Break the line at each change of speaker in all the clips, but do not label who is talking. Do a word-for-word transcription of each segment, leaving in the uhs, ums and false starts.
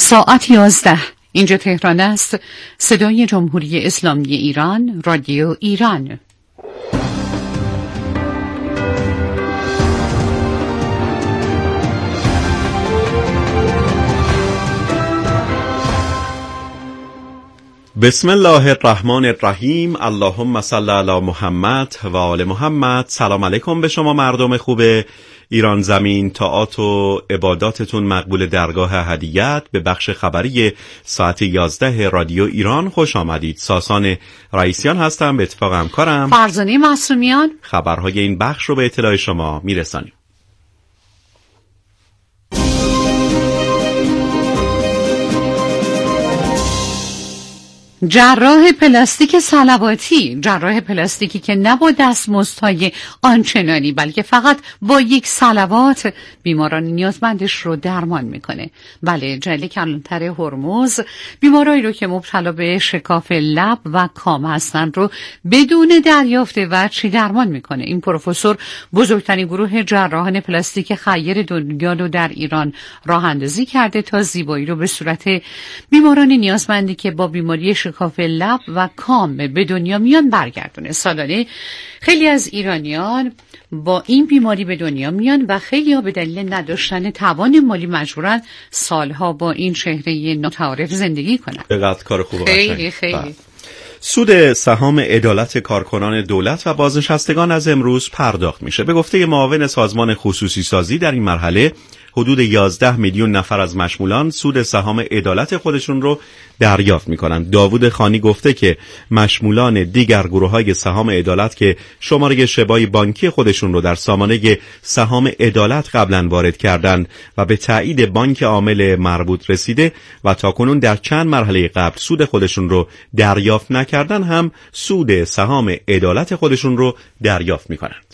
ساعت یازده اینجا تهران است. صدای جمهوری اسلامی ایران، رادیو ایران.
بسم الله الرحمن الرحیم. اللهم صل علی محمد و آل محمد. سلام علیکم به شما مردم خوب ایران زمین. طاعات و عباداتتون مقبول درگاه هدیت. به بخش خبری ساعت یازده رادیو ایران خوش آمدید. ساسان رئیسیان هستم، به اتفاق همکارم
فرزانه معصومیان.
خبرهای این بخش رو به اطلاع شما میرسانیم.
جراح پلاستیک صلواتی، جراح پلاستیکی که نه با دستمزدهای آنچنانی بلکه فقط با یک صلوات بیماران نیازمندش رو درمان میکنه. بله، جلیل کلانتر هرمز بیمارایی رو که مبتلا به شکاف لب و کام هستن رو بدون دریافت وجهی درمان میکنه. این پروفسور بزرگترین گروه جراحان پلاستیک خیر دنیا رو در ایران راه اندازی کرده تا زیبایی رو به صورت بیماران نیازمندی که با بیماری شکاف لب و کام به دنیا میان برگردونه. سالانه خیلی از ایرانیان با این بیماری به دنیا میان و خیلی ها به دلیل نداشتن توان مالی مجبورن سالها با این چهره ناتعارف زندگی کنن.
چقدر کار خوبه.
خیلی خیلی با.
سود سهام عدالت کارکنان دولت و بازنشستگان از امروز پرداخت میشه. به گفته معاون سازمان خصوصی سازی در این مرحله حدود یازده میلیون نفر از مشمولان سود سهام عدالت خودشون رو دریافت میکنن. داوود خانی گفته که مشمولان دیگر گروه‌های سهام عدالت که شماره شبای بانکی خودشون رو در سامانه سهام عدالت قبلا وارد کردند و به تایید بانک عامل مربوط رسیده و تاکنون در چند مرحله قبل سود خودشون رو دریافت نکردن هم سود سهام عدالت خودشون رو دریافت میکنند.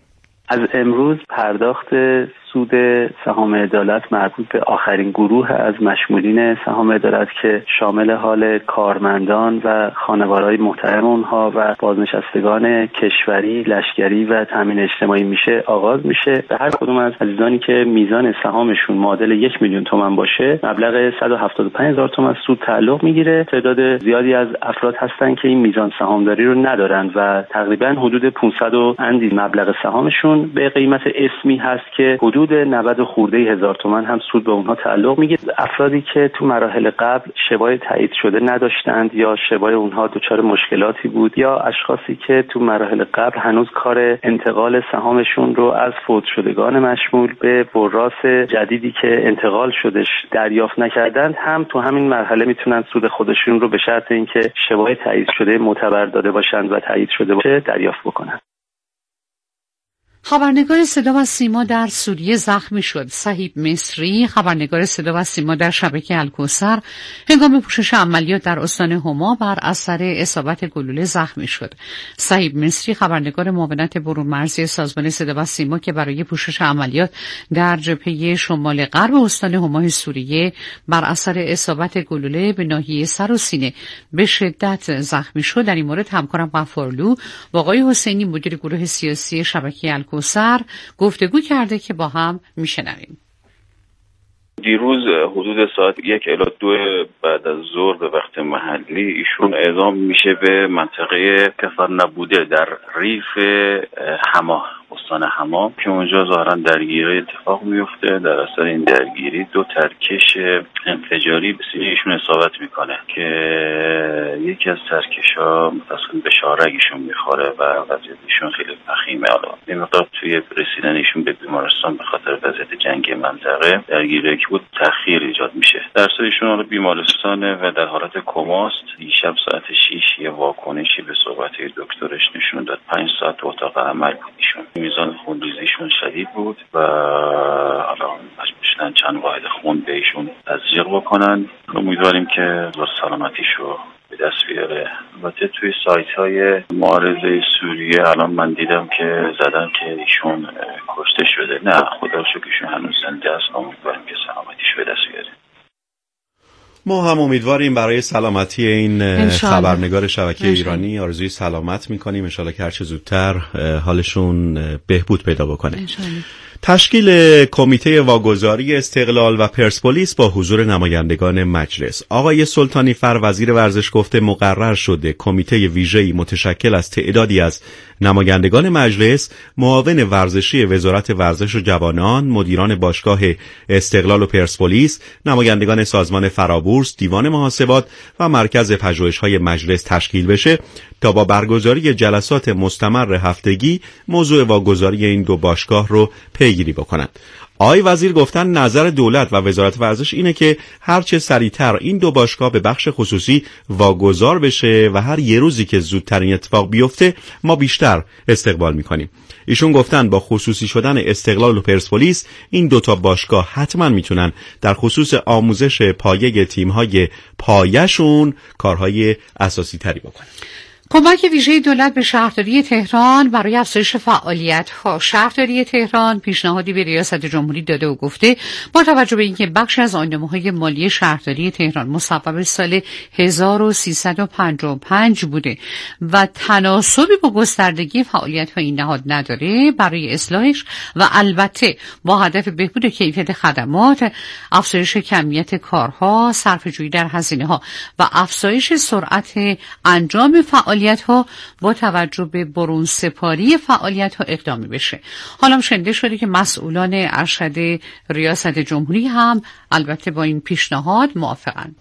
از امروز پرداخت سود سهام عدالت مربوط به آخرین گروه از مشمولین سهام عدالت که شامل حال کارمندان و خانوارهای محترم اونها و بازنشستگان کشوری، لشکری و تامین اجتماعی میشه آغاز میشه. به هر کدوم از عزیزانی که میزان سهامشون معادل یک میلیون تومان باشه مبلغ صد و هفتاد و پنج هزار تومان سود تعلق میگیره. تعداد زیادی از افراد هستن که این میزان سهامداری رو ندارن و تقریبا حدود پانصد و اندی مبلغ سهامشون به قیمت اسمی هست که حدود نود خورده هزار تومان هم سود به اونها تعلق میگیره. افرادی که تو مراحل قبل شبای تایید شده نداشتند یا شبای اونها دچار مشکلاتی بود یا اشخاصی که تو مراحل قبل هنوز کار انتقال سهامشون رو از فوت شدگان مشمول به وراث جدیدی که انتقال شدش دریافت نکردند هم تو همین مرحله میتونن سود خودشون رو به شرط اینکه شبای تایید شده معتبر داده باشند و تایید شده باشه دریافت بکنن.
خبرنگار صدا و سیما در سوریه زخمی شد. صهیب مصری، خبرنگار صدا و سیما در شبکه الکوثر، هنگام پوشش عملیات در استان هما بر اثر اصابت گلوله زخمی شد. صهیب مصری، خبرنگار معاونت برون مرزی سازمان صدا و سیما که برای پوشش عملیات در جبهه شمال غرب استان هما سوریه بر اثر اصابت گلوله به ناحیه سر و سینه به شدت زخمی شد، در این مورد همکارم غفارلو با آقای حسینی مدیر گروه سیاسی شبکه الکوثر سر گفتگو کرده که با هم میشنویم.
دیروز حدود ساعت یک الی دو بعد از ظهر به وقت محلی ایشون اعزام میشه به منطقه کفر نبوده در ریف هما، استان هما که اونجا ظاهرا درگیری اتفاق میفته. در اثر این درگیری دو ترکش انفجاری به سینه ایشون اصابت میکنه که یکی از ترکش‌ها متأسفانه به شارگشون میخوره و وضعیت ایشون خیلی وخیمه. حالا این مقدار توی رسیدن ایشون به بیمارستان به خاطر وضعیت جنگی منطقه درگیری که بود تأخیر ایجاد میشه. در اصل ایشون حالا بیمارستانه و در حالت کماست. دیشب ساعت شش یه واکنشی به صحبت دکترش نشون داد. پنج ساعت تو اتاق عمل بود ایشون. میزان خونریزیشون شدید بود و حالا مجبور شدن چند واحد خون به ایشون تزریق بکنن. امیدواریم که زور سلامتیشو به دست بیاره. البته توی سایت های معارضه سوریه الان من دیدم که زدن که ایشون کشته شده. نه، خدا رو شکر ایشون هنوز زنده است. امیدواریم که سلامتیشو به دست بیاره.
ما هم امیدواریم برای سلامتی این خبرنگار شبکه ایرانی، آرزوی سلامت میکنیم. انشالله که هرچه زودتر حالشون بهبود پیدا بکنه. تشکیل کمیته واگذاری استقلال و پرسپولیس با حضور نمایندگان مجلس. آقای سلطانی فر وزیر ورزش گفته مقرر شده کمیته ویژه‌ای متشکل از تعدادی از نمایندگان مجلس، معاون ورزشی وزارت ورزش و جوانان، مدیران باشگاه استقلال و پرسپولیس، نمایندگان سازمان فرابورس، دیوان محاسبات و مرکز پژوهش‌های مجلس تشکیل بشه تا با برگزاری جلسات مستمر هفتگی موضوع واگذاری این دو باشگاه رو پیگیری بکنند. آقای وزیر گفتن نظر دولت و وزارت ورزش اینه که هرچه سریعتر این دو باشگاه به بخش خصوصی واگذار بشه و هر یه روزی که زودتر این اتفاق بیفته ما بیشتر استقبال میکنیم. ایشون گفتن با خصوصی شدن استقلال و پرسپولیس این دوتا باشگاه حتما میتونن در خصوص آموزش پایه تیم‌های پایه‌شون کارهای اساسی تری بکنن.
کمک ویژه دولت به شهرداری تهران برای افزایش فعالیت‌ها. شهرداری تهران پیشنهادی به ریاست جمهوری داده و گفته با توجه به اینکه بخشی از آینده‌های مالی شهرداری تهران مصوب سال هزار و سیصد و پنجاه و پنج بوده و تناسبی با گستردگی فعالیت‌های این نهاد نداره، برای اصلاحش و البته با هدف بهبود کیفیت خدمات، افزایش کمیت کارها، صرفه‌جویی در هزینه‌ها و افزایش سرعت انجام فعالیت ها با توجه به برون سپاری فعالیت ها اقدامی بشه. حالا شنیده شده که مسئولان ارشد ریاست جمهوری هم البته با این پیشنهاد موافقند.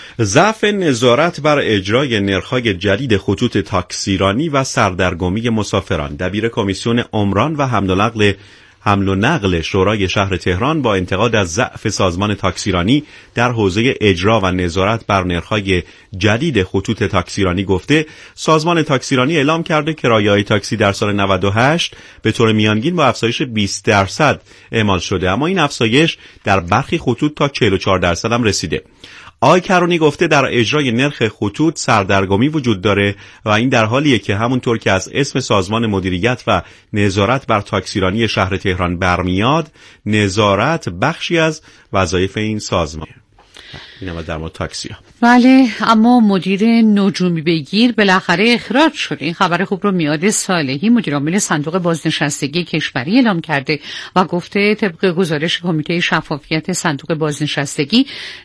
ضعف نظارت بر اجرای نرخ‌های جدید خطوط تاکسیرانی و سردرگمی مسافران. دبیر کمیسیون عمران و حمل و نقل حمل و نقل شورای شهر تهران با انتقاد از ضعف سازمان تاکسیرانی در حوزه اجرا و نظارت بر نرخ‌های جدید خطوط تاکسیرانی گفته سازمان تاکسیرانی اعلام کرده کرایه‌های تاکسی در سال نود و هشت به طور میانگین با افزایش بیست درصد اعمال شده، اما این افزایش در برخی خطوط تا چهل و چهار درصد هم رسیده. آقای کرونی گفته در اجرای نرخ خطوط سردرگمی وجود داره و این در حالیه که همونطور که از اسم سازمان مدیریت و نظارت بر تاکسیرانی شهر تهران برمیاد، نظارت بخشی از وظایف این سازمان. اینم در مورد تاکسی ها.
بله، اما مدیر نجومی بگیر بالاخره اخراج شد. این خبر خوب رو میاد صالحی مدیر عامل صندوق بازنشستگی کشوری اعلام کرده و گفته طبق گزارش کمیته شفافیت صندوق بازنشستگی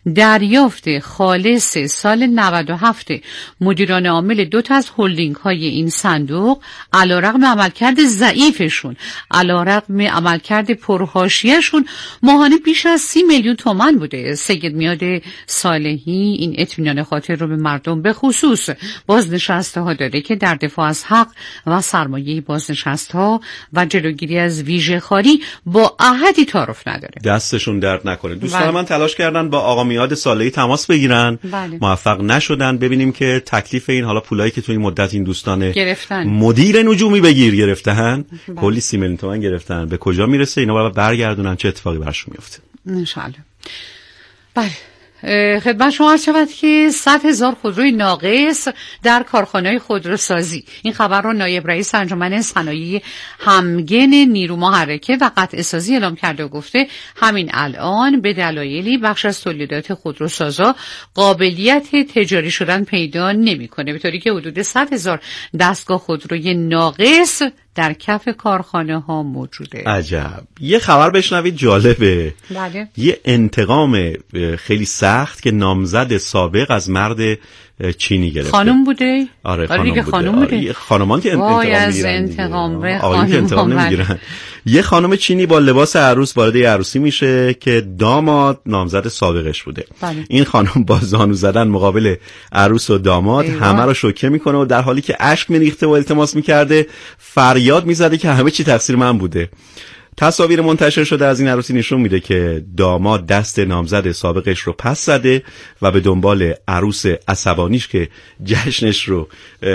دریافت خالص سال نود و هفت مدیران عامل دو تا از هلدینگ های این صندوق علیرغم عملکرد ضعیفشون، علیرغم عملکرد پرحاشیه‌شون ماهانه بیش از سی میلیون تومان بوده. سید میاد صالحی این اطمینان خاطر رو به مردم به خصوص بازنشسته ها داده که در دفاع از حق و سرمایه بازنشسته ها و جلوگیری از ویژه خواری با احدی تعارف نداره.
دستشون درد نکنه. دوستان
بله.
من تلاش کردن با آقا میاد صالحی تماس بگیرن،
بله.
موفق نشدن. ببینیم که تکلیف این حالا پولایی که تو این مدت این دوستان
گرفتن
مدیر نجومی بگیر گرفتن، بله. کلی سی میلیون تومان گرفتن، به کجا میرسه؟ اینا باید برگردونن، چه اتفاقی براشون میفته
ان شاء الله. بله، خدمت شما عرض شود که صد هزار خودروی ناقص در کارخانه‌های خودروسازی. این خبر را نایب رئیس انجمن صنایع همگن نیرو محرکه و قطع سازی اعلام کرده و گفته همین الان به دلایلی بخش از تولیدات خودروسازا قابلیت تجاری شدن پیدا نمی‌کنه، به طوری که حدود صد هزار دستگاه خودروی ناقص در کف کارخانه ها موجوده.
عجب. یه خبر بشنوید جالبه.
بله.
یه انتقام خیلی سخت که نامزد سابق از مرد چینی گرفته.
خانم بوده؟
آره خانم بوده.
خانم بوده.
آره خانمان که انتقام میگیرن.
انتقام به
آقایون که انتقام نمیگیرن. یه خانم چینی با لباس عروس وارد عروسی میشه که داماد نامزد سابقش بوده.
بله.
این خانم با زانو زدن مقابل عروس و داماد ایوان. همه رو شوکه میکنه و در حالی که اشک میریخته و التماس میکرده فریاد میزده که همه چی تقصیر من بوده. تصاویر منتشر شده از این عروسی نشون میده که داماد دست نامزد سابقش رو پس زده و به دنبال عروس عصبانیش که جشنش رو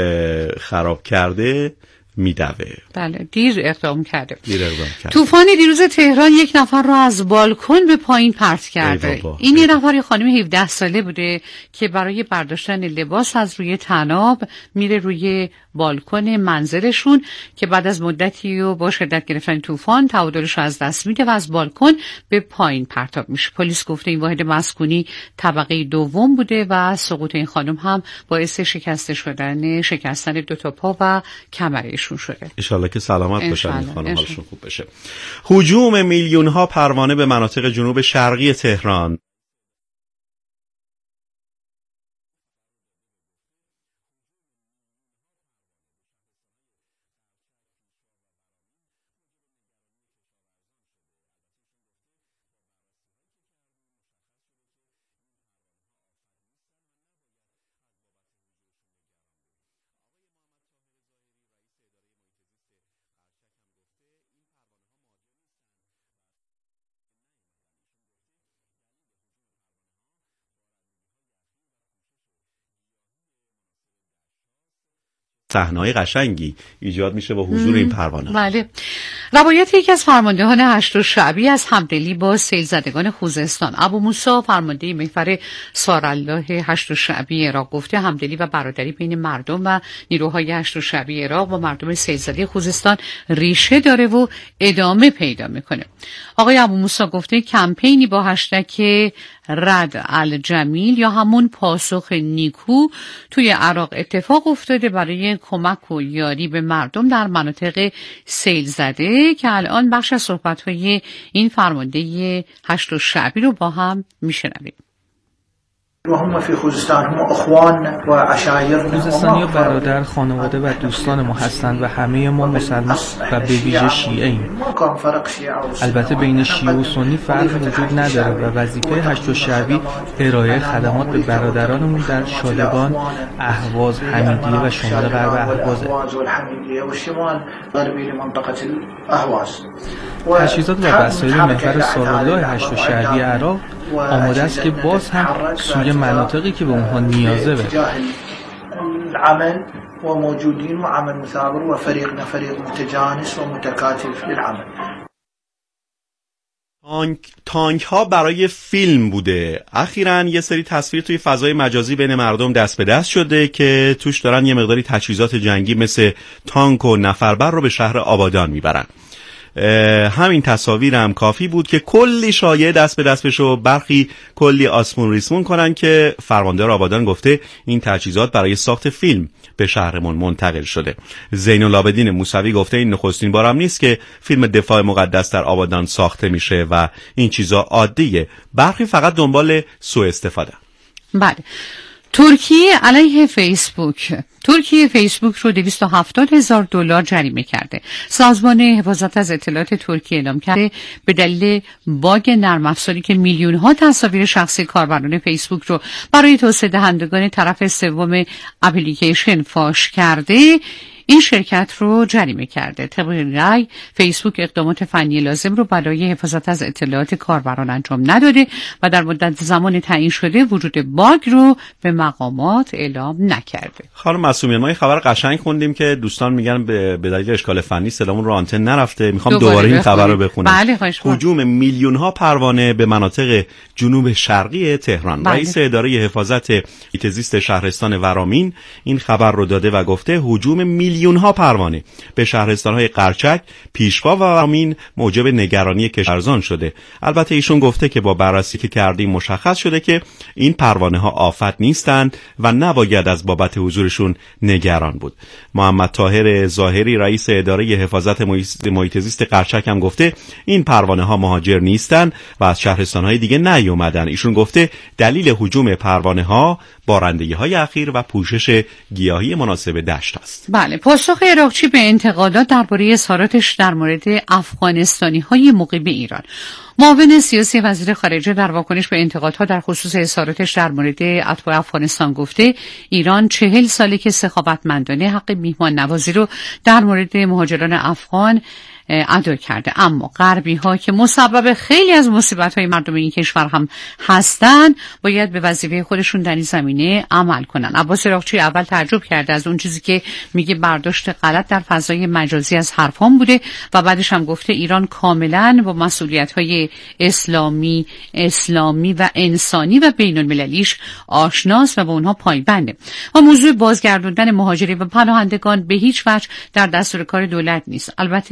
خراب کرده میدوه.
بله، دیر اقدام کرده.
دیر اقدام کرده.
طوفان دیروز تهران یک نفر رو از بالکن به پایین پرت کرده. این یه نفر یه خانم هفده ساله بوده که برای برداشتن لباس از روی طناب میره روی بالکن منزلشون که بعد از مدتی و با شدت گرفتن طوفان تعادلش رو از دست میده و از بالکن به پایین پرتاب میشه. پلیس گفته این واحد مسکونی طبقه دوم بوده و سقوط این خانم هم باعث شکسته شدن شکستن دو تا پا و کمرش حالشون شده.
ان شاءالله که سلامت باشن این خانم، حالشون خوب بشه. هجوم میلیون ها پروانه به مناطق جنوب شرقی تهران. صحنه‌های قشنگی ایجاد میشه با حضور این پروانه.
بله. روایت یکی از فرماندهان هشت شعبی از همدلی با سیل زدگان خوزستان. ابو موسی فرمانده محور سارالله هشت شعبی عراق گفته همدلی و برادری بین مردم و نیروهای هشت شعبی عراق با مردم سیل زده خوزستان ریشه داره و ادامه پیدا میکنه. آقای ابو موسی گفته کمپینی با هشتگ رد الجمیل یا همون پاسخ نیکو توی عراق اتفاق افتاده برای کمک و یاری به مردم در مناطق سیل زده که الان بخش از صحبت‌های این فرمانده هشت شعبی رو با هم میشنویم.
و هم فی خوزستان هم اخوان و عشایر.
خوزستانی برادر، خانواده و دوستان ما هستند و همه ما مسلمان و به ویژه شیعه ایم. البته بین شیعه و سنی فرق وجود نداره و وظیفه هشت شعبی ارائه خدمات به برادرانمون در شادگان، اهواز، حمیدیه و شمال غرب اهواز. تجهیزات و وسایل محور سارالله هشت شعبی عراق آماده است که باز هم سوی مناطقی که به اونها نیازه بره.
العمل و موجودین و عمل مثابر و فریقنا فریق متجانس و متکاتف للعمل.
تانک تانک ها برای فیلم بوده. اخیراً یه سری تصویر توی فضای مجازی بین مردم دست به دست شده که توش دارن یه مقداری تجهیزات جنگی مثل تانک و نفربر رو به شهر آبادان میبرن. همین تصاویر هم کافی بود که کلی شایعه دست به دست بشه و برخی کلی آسمون ریسمون کنن که فرمانده آبادان گفته این تجهیزات برای ساخت فیلم به شهرمون منتقل شده. زین العابدین موسوی گفته این نخستین بارم نیست که فیلم دفاع مقدس در آبادان ساخته میشه و این چیزا عادیه. برخی فقط دنبال سوء استفاده.
بله. ترکیه علیه فیسبوک ترکیه فیسبوک رو دویست و هفتاد هزار دلار جریمه کرده. سازمان حفاظت از اطلاعات ترکیه اعلام کرده به دلیل باگ نرم افزاری که میلیون ها تصاویر شخصی کاربران فیسبوک رو برای توسعه دهندگان طرف سوم اپلیکیشن فاش کرده، این شرکت رو جریمه کرده. طبق رأی فیسبوک اقدامات فنی لازم رو برای حفاظت از اطلاعات کاربران انجام نداده و در مدت زمان تعیین شده وجود باگ رو به مقامات اعلام نکرده.
خانم معصومی، ما یه خبر قشنگ خوندیم که دوستان میگن به دلیل اشکال فنی صدامون رو آنتن نرفته. میخوام دوباره, دوباره این خبر رو بخونم.
بله،
هجوم میلیون ها پروانه به مناطق جنوب شرقی تهران. بله. رئیس اداره حفاظت محیط زیست شهرستان ورامین این خبر رو داده و گفته هجوم میلیون ها پروانه به شهرستان‌های قرچک، پیشوا و ورامین موجب نگرانی کشاورزان شده. البته ایشون گفته که با بررسی که کردیم مشخص شده که این پروانه ها آفت نیستند و نباید از بابت حضورشون نگران بود. محمد طاهر ظاهری رئیس اداره حفاظت محیط زیست قرچک هم گفته این پروانه ها مهاجر نیستند و از شهرستان‌های دیگه نیومدن. ایشون گفته دلیل هجوم پروانه ها بارندگی‌های اخیر و پوشش گیاهی مناسب دشت است.
بله، پاسخ عراقچی به انتقادات درباره اظهاراتش در مورد افغانستانی‌های مقیم ایران. معاون سیاسی وزیر خارجه در واکنش به انتقادها در خصوص اظهاراتش در مورد اتباع افغانستان گفته ایران چهل ساله که سخاوتمندانه حق میهمان نوازی رو در مورد مهاجران افغان ادا کرده، اما غربی ها که مسبب خیلی از مصیبت های مردم این کشور هم هستن باید به وظیفه خودشون در این زمینه عمل کنن. عباس عراقچی اول تعجب کرده از اون چیزی که میگه برداشت غلط در فضای مجازی از حرفام بوده و بعدش هم گفته ایران کاملا با مسئولیت های اسلامی اسلامی و انسانی و بین المللیش آشناست و با اونها پایبنده و موضوع بازگردوندن مهاجرین و پناهندگان به هیچ وجه در دستور کار دولت نیست. البته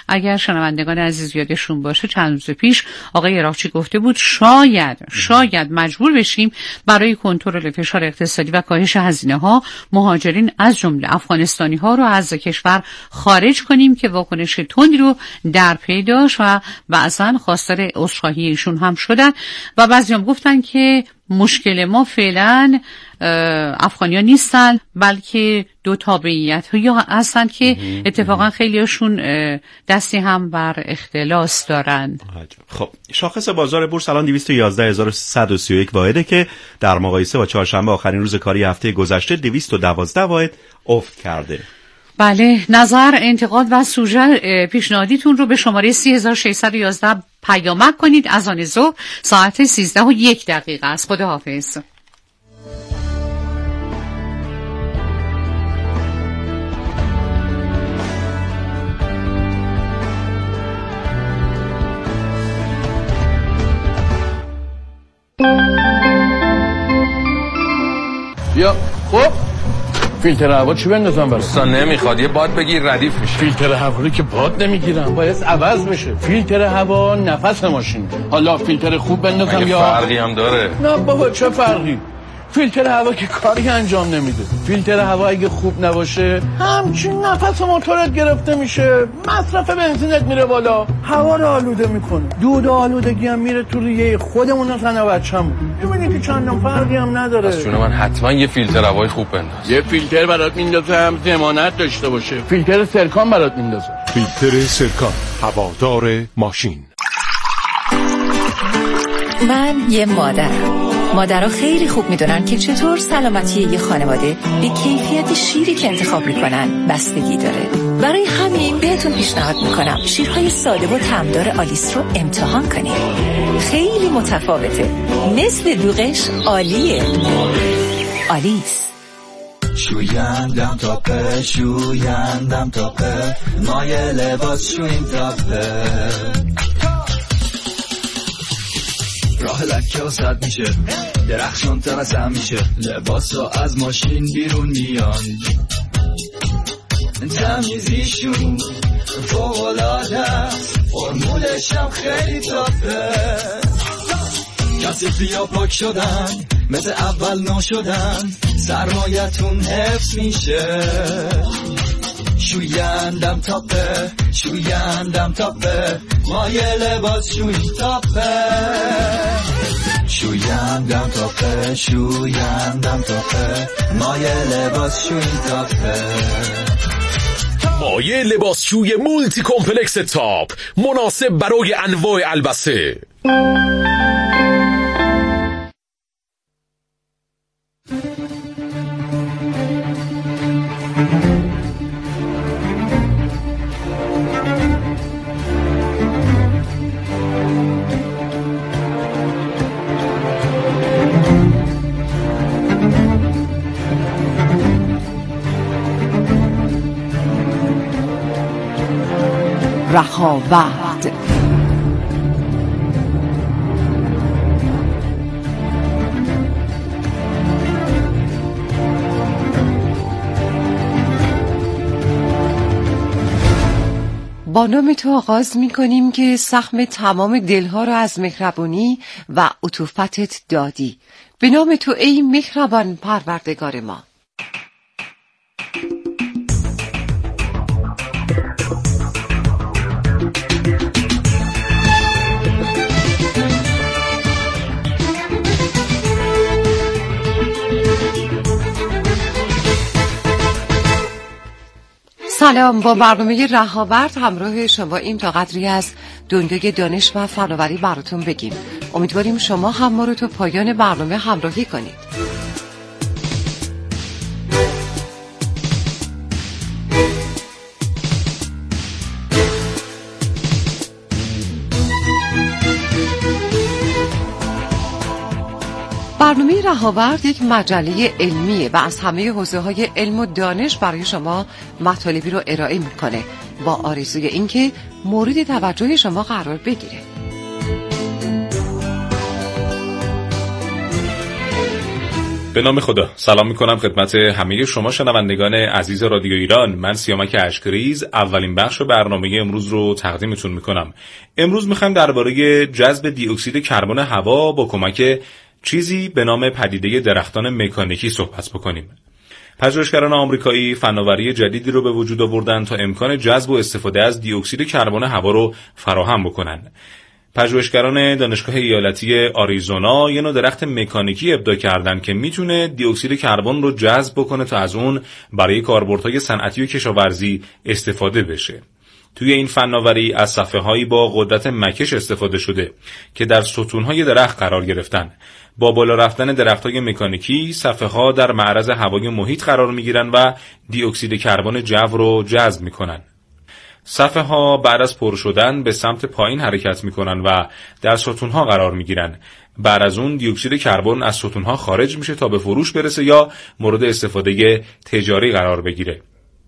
اگر شنوندگان عزیز یادشون باشه چند روز پیش آقای عراقچی گفته بود شاید شاید مجبور بشیم برای کنترل فشار اقتصادی و کاهش هزینه ها مهاجرین از جمله افغانستانی ها رو از کشور خارج کنیم که واکنش تندی رو در پی داشت و بعضا خواستار عذرخواهی ایشون هم شدن و بعضیام گفتن که مشکل ما فعلا افغانیا نیستن بلکه دو تابعیت یا هستن که اتفاقا خیلیشون دستی هم بر اختلاس دارن.
خب شاخص بازار بورس الان دویست و یازده هزار و صد و سی و یک واحده که در مقایسه با چهارشنبه آخرین روز کاری هفته گذشته دویست و دوازده واحد افت کرده.
بله، نظر، انتقاد و سوژه پیشنهادیتون رو به شماره سی هزار و ششصد و یازده پیامک کنید. از آن ظهر ساعت سیزده و یک دقیقه است. خداحافظ.
یا خب فیلتر هوا چی بندازم برای؟
اصلا نمیخواد، یه باد بگیر ردیف میشه.
فیلتر هوا رو که باد نمیگیرم، باید عوض بشه. فیلتر هوا نفس ماشین. حالا فیلتر خوب بندازم یا
فرقی هم داره؟ نه
بابا چه فرقی؟ فیلتر هوا که کاری انجام نمیده. فیلتر هوا اگه خوب نباشه همچین نفس موتورت گرفته میشه، مصرف بنزینت میره بالا، هوا رو آلوده میکنه، دود و آلودگی هم میره تو ریه خودمون و زن و بچه‌مون. میبینی که چندان فرقی هم نداره.
از جون من حتما یه فیلتر هوای خوب بنداز.
یه فیلتر برات میندازم ضمانت داشته باشه. فیلتر سرکان برات میندازم.
فیلتر سرکان، هوادار ماشین.
من یه مادرم. مادرها خیلی خوب میدونن که چطور سلامتی یه خانواده به کیفیت شیری که انتخاب میکنن بستگی داره. برای همین بهتون پیشنهاد میکنم شیرهای ساده و طعمدار آلیس رو امتحان کنید. خیلی متفاوته، مثل دوغش عالیه. آلیس.
شویندم تاپه، شویندم تاپه، مایه لباس شوین تاپه، راه لکه و صد میشه، درخشان تر از هم میشه، لباس ها از ماشین بیرون میان، تمیزیشون فوق‌العاده است، فرمولش هم خیلی تاپه، کثیفی ها پاک شدن مثل اول نشدن، سرمایتون حفظ میشه، شویندم تاپه، شویندم تاپه، مایه لباس شوی تاپه، شویندم تاپه، شویندم تاپه، مایه لباس شوی تاپه،
مایه لباسشوی مولتی کمپلکس تاپ، مناسب برای انواع البسه.
رهاورد. با نام تو آغاز می کنیم که سهم تمام دلها را از مهربانی و عطوفتت دادی. به نام تو ای مهربان پروردگار ما. سلام، با برنامه رهاورد همراه شما ایم تا قدری از دنیای دانش و فناوری براتون بگیم. امیدواریم شما هم ما رو تا پایان برنامه همراهی کنید. برنامه رهاورد یک مجله علمیه و از همه حوزه‌های علم و دانش برای شما مطالبی رو ارائه میکنه با آرزوی اینکه مورد توجه شما قرار بگیره.
به نام خدا. سلام میکنم خدمت همه شما شنوندگان عزیز رادیو ایران. من سیامک اشکریز اولین بخش برنامه امروز رو تقدیمتون میکنم. امروز میخوایم درباره جذب دی اکسید کربن هوا با کمک چیزی به نام پدیده درختان مکانیکی صحبت بکنیم. پژوهشگران آمریکایی فناوری جدیدی رو به وجود آوردن تا امکان جذب و استفاده از دی اکسید کربن هوا رو فراهم بکنن. پژوهشگران دانشگاه ایالتی آریزونا یه نوع درخت مکانیکی ابداع کردن که میتونه دی اکسید کربن رو جذب بکنه تا از اون برای کاربردهای صنعتی و کشاورزی استفاده بشه. توی این فناوری از صفحه‌هایی با قدرت مکش استفاده شده که در ستون‌های درخت قرار گرفتن. با بالا رفتن درخت‌های مکانیکی، صفحه‌ها در معرض هوای محیط قرار می‌گیرن و دی اکسید کربن جو رو جذب می‌کنن. صفحه‌ها بعد از پر شدن به سمت پایین حرکت می‌کنن و در ستون‌ها قرار می‌گیرن. بعد از اون دی اکسید کربن از ستون‌ها خارج میشه تا به فروش برسه یا مورد استفاده تجاری قرار بگیره.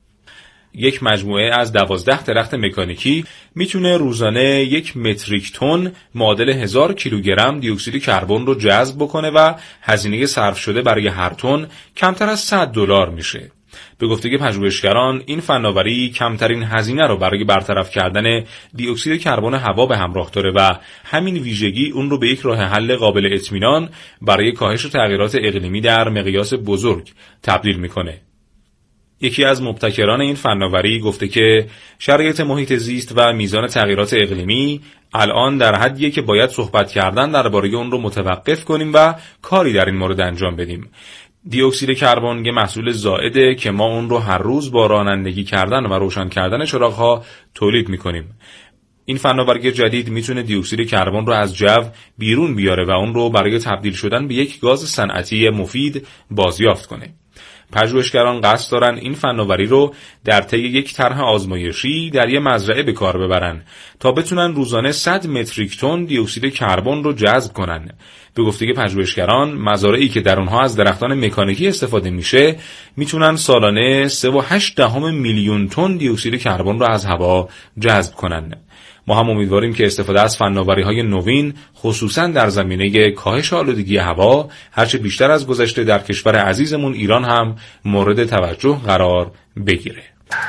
یک مجموعه از دوازده درخت مکانیکی میتونه روزانه یک متریک تن معادل هزار کیلوگرم دی اکسید کربن رو جذب بکنه و هزینه صرف شده برای هر تن کمتر از صد دلار میشه. به گفته پژوهشگران این فناوری کمترین هزینه رو برای برطرف کردن دی اکسید کربن هوا به همراه داره و همین ویژگی اون رو به یک راه حل قابل اطمینان برای کاهش تغییرات اقلیمی در مقیاس بزرگ تبدیل میکنه. یکی از مبتکران این فناوری گفته که شرایط محیط زیست و میزان تغییرات اقلیمی الان در حدیه که باید صحبت کردن درباره اون رو متوقف کنیم و کاری در این مورد انجام بدیم. دی اکسید کربن یه محصول زائده که ما اون رو هر روز با رانندگی کردن و روشن کردن چراغ‌ها تولید می‌کنیم. این فناوری جدید میتونه دی اکسید کربن رو از جو بیرون بیاره و اون رو برای تبدیل شدن به یک گاز صنعتی مفید بازیافت کنه. پژوهشگران قصد دارن این فناوری رو در طی یک طرح آزمایشی در یک مزرعه به کار ببرن تا بتونن روزانه صد متریک تن دی اکسید کربن رو جذب کنن. به گفته پژوهشگران مزارعی که در اونها از درختان مکانیکی استفاده میشه میتونن سالانه سه و هشت دهم میلیون تن دی اکسید کربن رو از هوا جذب کنن. ما هم امیدواریم که استفاده از فناوری‌های نوین خصوصاً در زمینه کاهش آلودگی هوا هرچه بیشتر از گذشته در کشور عزیزمون ایران هم مورد توجه قرار بگیره.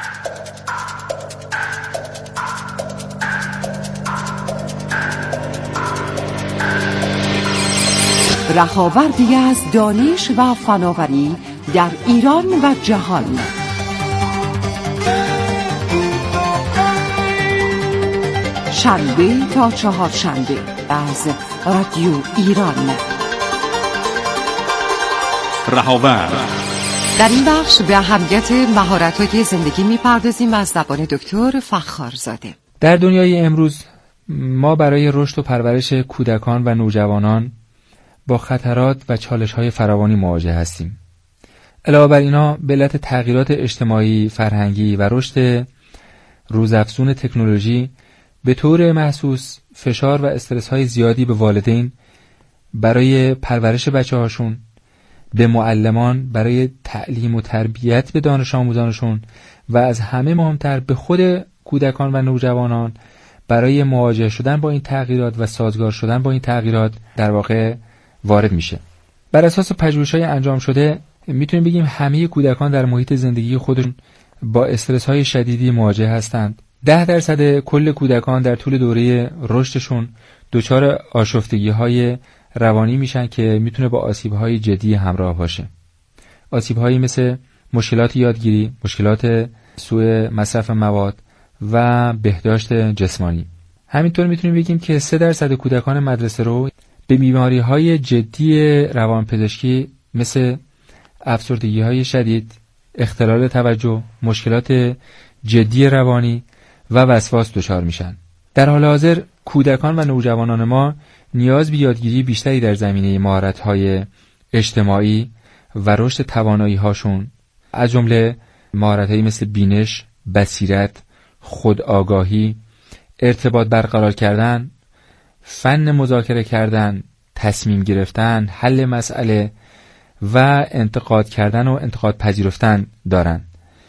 رهاوردی از دانش و فناوری در ایران و جهان. شنبه تا چهارشنبه از رادیو ایران.
رهاورد.
در این بخش به اهمیت مهارت‌های زندگی می‌پردازیم از زبان دکتر فخارزاده.
در دنیای امروز ما برای رشد و پرورش کودکان و نوجوانان با خطرات و چالش‌های فراوانی مواجه هستیم. علاوه بر اینا به علت تغییرات اجتماعی، فرهنگی و رشد روزافزون تکنولوژی به طور محسوس فشار و استرس‌های زیادی به والدین برای پرورش بچه‌هاشون، به معلمان برای تعلیم و تربیت به دانش آموزانشون و از همه مهمتر به خود کودکان و نوجوانان برای مواجه شدن با این تغییرات و سازگار شدن با این تغییرات در واقع وارد میشه. بر اساس پژوهش‌های انجام شده میتونیم بگیم همه کودکان در محیط زندگی خودشون با استرس‌های شدیدی مواجه هستند. ده درصد کل کودکان در طول دوره رشدشون دچار آشفتگی‌های روانی میشن که میتونه با آسیب‌های جدی همراه باشه. آسیب‌هایی مثل مشکلات یادگیری، مشکلات سوء مصرف مواد و بهداشت جسمانی. همینطور میتونیم بگیم که سه درصد کودکان مدرسه رو به بیماری‌های جدی روانپزشکی مثل افسردگی‌های شدید، اختلال توجه، مشکلات جدی روانی و وسواس دچار میشن. در حال حاضر کودکان و نوجوانان ما نیاز به یادگیری بیشتری در زمینه مهارت‌های اجتماعی و رشد توانایی‌هاشون از جمله مهارت‌هایی مثل بینش، بصیرت، خودآگاهی، ارتباط برقرار کردن، فن مذاکره کردن، تصمیم گرفتن، حل مسئله و انتقاد کردن و انتقاد پذیرفتن دارن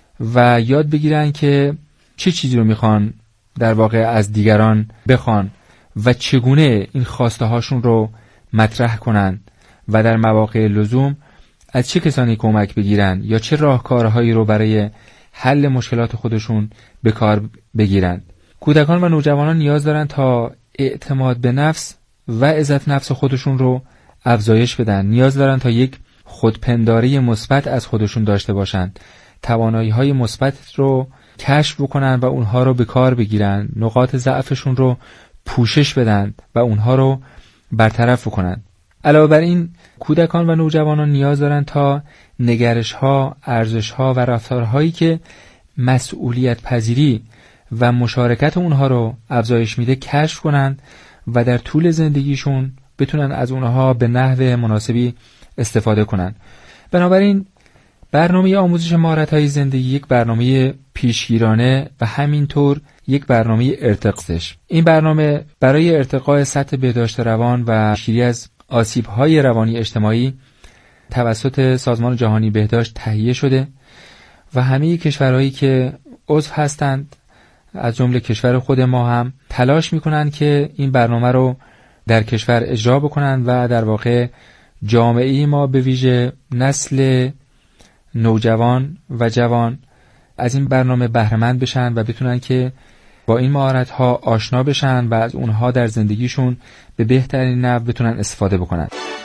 و یاد بگیرن که چه چیزی رو میخوان در واقع از دیگران بخوان و چگونه این خواسته هاشون رو مطرح کنن و در مواقع لزوم
از چه کسانی کمک بگیرن یا چه راهکارهایی رو برای حل مشکلات خودشون به کار بگیرن. کودکان و نوجوانان نیاز دارن تا اعتماد به نفس و عزت نفس خودشون رو افزایش بدن. نیاز دارن تا یک خودپنداری مثبت از خودشون داشته باشن، توانایی‌های مثبت رو کشف بکنن و اونها رو به کار بگیرن، نقاط ضعفشون رو پوشش بدن و اونها رو برطرف بکنن. علاوه بر این کودکان و نوجوانان نیاز دارن تا نگرش‌ها، ارزش‌ها و رفتارهایی که مسئولیت پذیری و مشارکت اونها رو افزایش میده کشف کنند و در طول زندگیشون بتونن از اونها به نحو مناسبی استفاده کنن. بنابراین برنامه آموزش مهارت‌های زندگی یک برنامه پیشگیرانه و همینطور یک برنامه ارتقاست. این برنامه برای ارتقاء سطح بهداشت روان و پیشگیری از آسیب‌های روانی اجتماعی توسط سازمان جهانی بهداشت تهیه شده و همه کشورهایی که عضو هستند از جمله کشور خود ما هم تلاش میکنن که این برنامه رو در کشور اجرا بکنن و در واقع جامعه ما به ویژه نسل نوجوان و جوان از این برنامه بهره‌مند بشن و بتونن که با این مهارت‌ها آشنا بشن و از اونها در زندگیشون به بهترین نحو بتونن استفاده بکنن.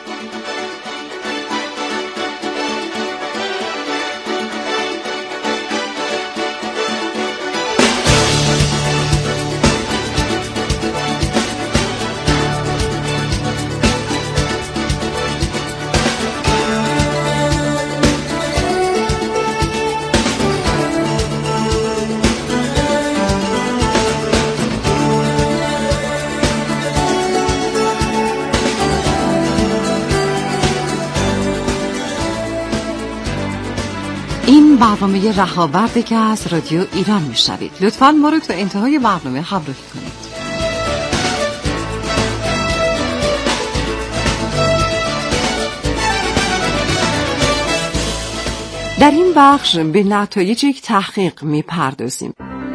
برنامه رهاورده که از رادیو ایران میشنوید. لطفاً ما رو تا انتهای برنامه همراهی کنید. در این بخش به نتایج یک تحقیق میپردازیم.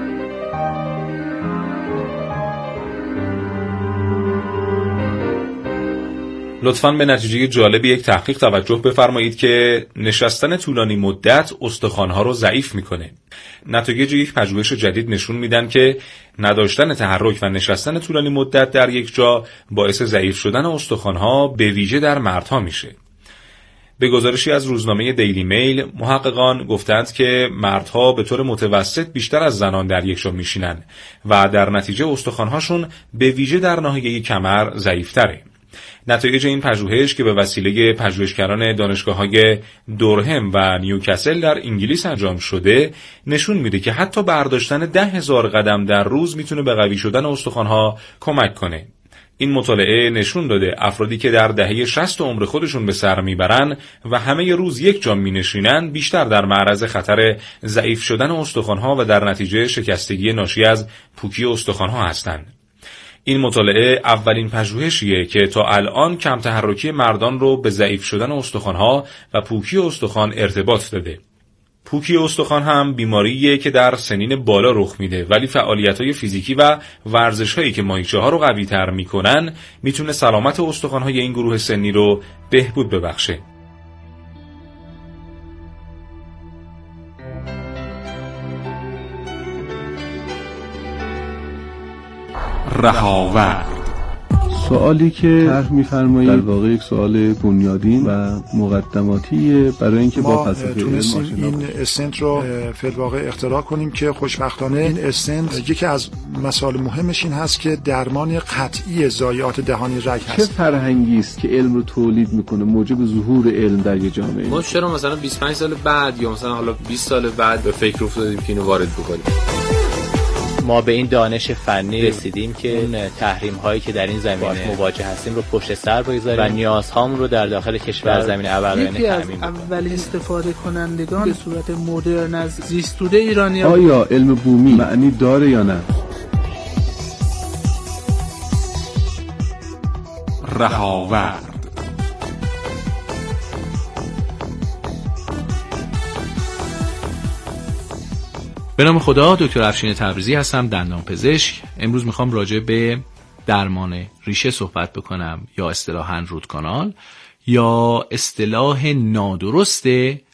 لطفاً به نتیجه جالب یک تحقیق توجه بفرمایید که نشستن طولانی مدت استخوان‌ها رو ضعیف می‌کنه. نتایج یک پژوهش جدید نشون میدن که نداشتن تحرک و نشستن طولانی مدت در یک جا باعث ضعیف شدن استخوان‌ها به ویژه در مردها میشه. به گزارشی از روزنامه دیلی میل، محققان گفتند که مردها به طور متوسط بیشتر از زنان در یک جا میشینن و در نتیجه استخوان‌هاشون به ویژه در ناحیه کمر ضعیف‌تره. نتایج این پژوهش که به وسیله پژوهشگران دانشگاه‌های دورهم و نیوکاسل در انگلیس انجام شده نشون میده که حتی برداشتن ده هزار قدم در روز میتونه به قوی شدن استخوان‌ها کمک کنه. این مطالعه نشون داده افرادی که در دهه شصت عمر خودشون به سر میبرن و همه روز یک جا مینشینن بیشتر در معرض خطر ضعیف شدن استخوان‌ها و در نتیجه شکستگی ناشی از پوکی استخوان‌ها هستند. این مطالعه اولین پژوهشیه که تا الان کم تحرکی مردان رو به ضعیف شدن استخوان‌ها و پوکی استخوان ارتباط داده. پوکی استخوان هم بیماریه که در سنین بالا رخ میده، ولی فعالیت‌های فیزیکی و ورزش‌هایی که ماهیچه‌ها رو قوی‌تر میکنن میتونه سلامت استخوان‌های این گروه سنی رو بهبود ببخشه.
رهاورد. سوالی که طرح می‌فرمایید در واقع یک سوال بنیادین و مقدماتیه برای اینکه با فلسفه علم آشنا بشیم.
این استنت رو فی الواقع اختراع کنیم که خوشبختانه این استنت یکی از مسائل مهمش این هست که درمان قطعی ضایعات دهانی رگ هست.
چه فرهنگی است که علم رو تولید میکنه موجب ظهور علم در یک جامعه؟
ما چرا مثلا بیست و پنج سال بعد یا مثلا حالا بیست سال بعد به فکر افتادیم که اینو وارد بکنیم؟
ما به این دانش فنی رسیدیم که اون تحریم هایی که در این زمینه مواجه هستیم رو پشت سر بگذاریم و نیازهامون رو در داخل کشور زمینه ابرقه‌ای تامین کنیم.
اولین استفاده کنندگان به صورت مدرن از زیستوده ایرانی ها.
آیا علم بومی معنی داره یا نه؟
رهاورد.
به نام خدا، دکتر افشین تبریزی هستم، دندان پزشک. امروز میخوام راجع به درمان ریشه صحبت بکنم یا اصطلاحاً روت کانال یا اصطلاح نادرست